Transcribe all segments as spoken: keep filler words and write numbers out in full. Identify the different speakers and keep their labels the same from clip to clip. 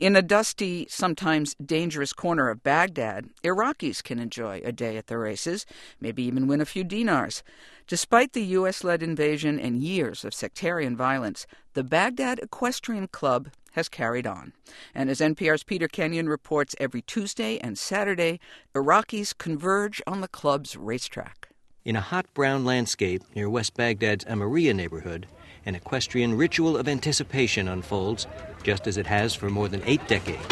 Speaker 1: In a dusty, sometimes dangerous corner of Baghdad, Iraqis can enjoy a day at the races, maybe even win a few dinars. Despite the U S-led invasion and years of sectarian violence, the Baghdad Equestrian Club has carried on. And as N P R's Peter Kenyon reports, every Tuesday and Saturday, Iraqis converge on the club's racetrack.
Speaker 2: In a hot brown landscape near West Baghdad's Amaria neighborhood, an equestrian ritual of anticipation unfolds, just as it has for more than eight decades.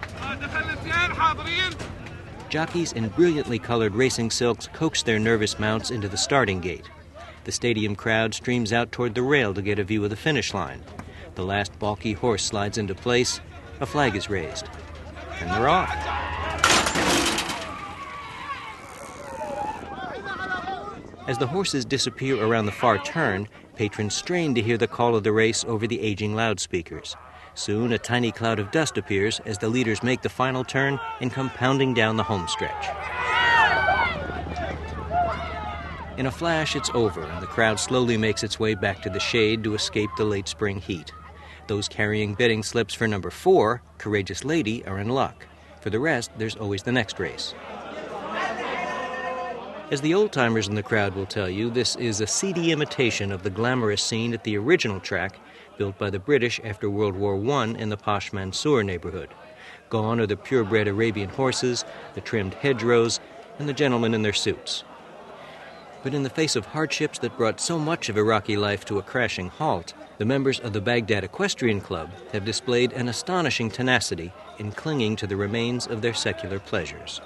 Speaker 2: Jockeys in brilliantly colored racing silks coax their nervous mounts into the starting gate. The stadium crowd streams out toward the rail to get a view of the finish line. The last balky horse slides into place, a flag is raised, and they're off. As the horses disappear around the far turn, patrons strain to hear the call of the race over the aging loudspeakers. Soon, a tiny cloud of dust appears as the leaders make the final turn and come pounding down the home stretch. In a flash, it's over, and the crowd slowly makes its way back to the shade to escape the late spring heat. Those carrying betting slips for number four, Courageous Lady, are in luck. For the rest, there's always the next race. As the old-timers in the crowd will tell you, this is a seedy imitation of the glamorous scene at the original track built by the British after World War One in the posh Mansour neighborhood. Gone are the purebred Arabian horses, the trimmed hedgerows, and the gentlemen in their suits. But in the face of hardships that brought so much of Iraqi life to a crashing halt, the members of the Baghdad Equestrian Club have displayed an astonishing tenacity in clinging to the remains of their secular pleasures.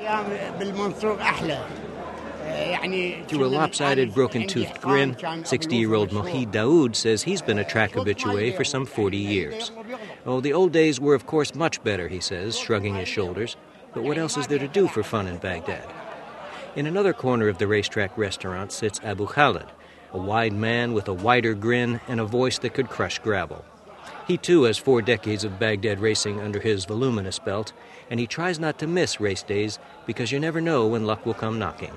Speaker 2: Through a lopsided, broken-toothed grin, sixty-year-old Mohid Daoud says he's been a track habitué for some forty years. Oh, the old days were, of course, much better, he says, shrugging his shoulders. But what else is there to do for fun in Baghdad? In another corner of the racetrack restaurant sits Abu Khalid, a wide man with a wider grin and a voice that could crush gravel. He, too, has four decades of Baghdad racing under his voluminous belt, and he tries not to miss race days because you never know when luck will come knocking.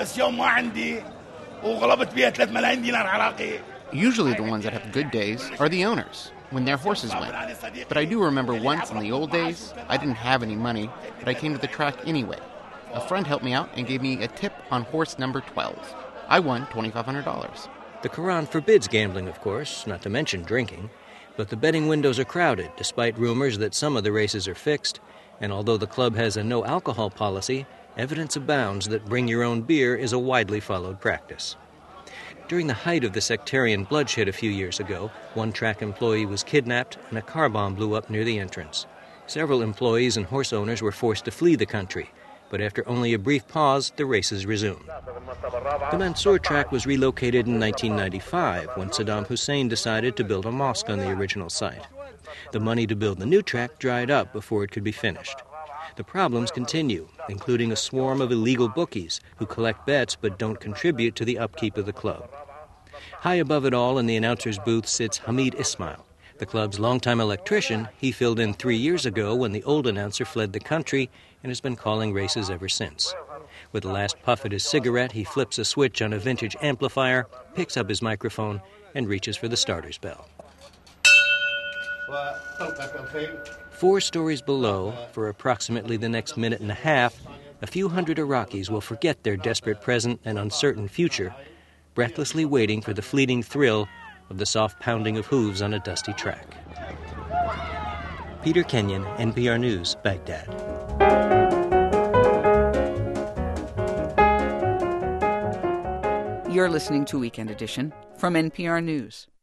Speaker 3: Usually the ones that have good days are the owners, when their horses win. But I do remember once in the old days, I didn't have any money, but I came to the track anyway. A friend helped me out and gave me a tip on horse number twelve. I won twenty-five hundred dollars.
Speaker 2: The Quran forbids gambling, of course, not to mention drinking. But the betting windows are crowded, despite rumors that some of the races are fixed. And although the club has a no-alcohol policy, evidence abounds that bring-your-own beer is a widely followed practice. During the height of the sectarian bloodshed a few years ago, one track employee was kidnapped and a car bomb blew up near the entrance. Several employees and horse owners were forced to flee the country, but after only a brief pause, the races resumed. The Mansour track was relocated in nineteen ninety-five when Saddam Hussein decided to build a mosque on the original site. The money to build the new track dried up before it could be finished. The problems continue, including a swarm of illegal bookies who collect bets but don't contribute to the upkeep of the club. High above it all in the announcer's booth sits Hamid Ismail, the club's longtime electrician. He filled in three years ago when the old announcer fled the country and has been calling races ever since. With the last puff at his cigarette, he flips a switch on a vintage amplifier, picks up his microphone, and reaches for the starter's bell. Four stories below, for approximately the next minute and a half, a few hundred Iraqis will forget their desperate present and uncertain future, breathlessly waiting for the fleeting thrill of the soft pounding of hooves on a dusty track. Peter Kenyon, N P R News, Baghdad.
Speaker 1: You're listening to Weekend Edition from N P R News.